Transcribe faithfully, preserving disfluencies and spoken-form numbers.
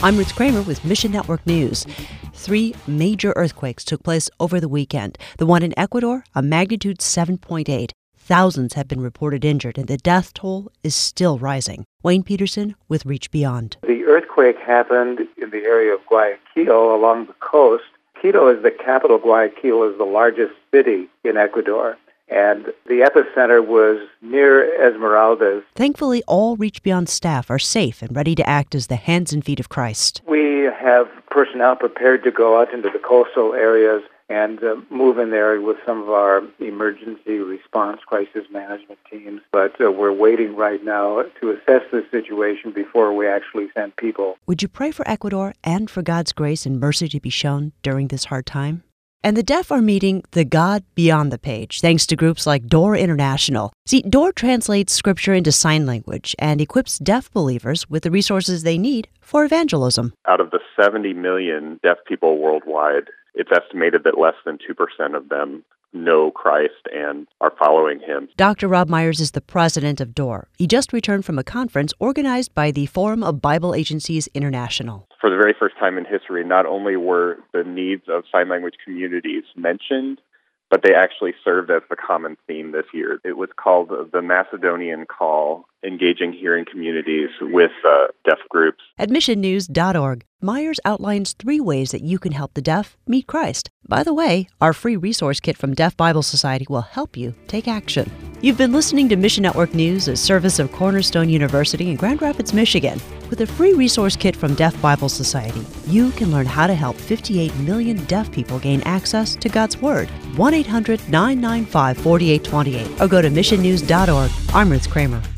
I'm Ruth Kramer with Mission Network News. Three major earthquakes took place over the weekend. The one in Ecuador, a magnitude seven point eight. Thousands have been reported injured, and the death toll is still rising. Wayne Peterson with Reach Beyond. The earthquake happened in the area of Guayaquil along the coast. Quito is the capital. Guayaquil is the largest city in Ecuador. And the epicenter was near Esmeraldas. Thankfully, all Reach Beyond staff are safe and ready to act as the hands and feet of Christ. We have personnel prepared to go out into the coastal areas and uh, move in there with some of our emergency response crisis management teams. But uh, we're waiting right now to assess the situation before we actually send people. Would you pray for Ecuador and for God's grace and mercy to be shown during this hard time? And the deaf are meeting the God beyond the page, thanks to groups like Door International. See, Door translates Scripture into sign language and equips deaf believers with the resources they need for evangelism. Out of the seventy million deaf people worldwide, it's estimated that less than two percent of them know Christ and are following him. Doctor Rob Myers is the president of Door. He just returned from a conference organized by the Forum of Bible Agencies International. For the very first time in history, not only were the needs of sign language communities mentioned, but they actually served as the common theme this year. It was called the Macedonian Call, engaging hearing communities with uh, deaf groups. At mission news dot org, Myers outlines three ways that you can help the deaf meet Christ. By the way, our free resource kit from Deaf Bible Society will help you take action. You've been listening to Mission Network News, a service of Cornerstone University in Grand Rapids, Michigan. With a free resource kit from Deaf Bible Society, you can learn how to help fifty-eight million deaf people gain access to God's Word. one eight hundred nine nine five four eight two eight or go to mission news dot org. I'm Ruth Kramer.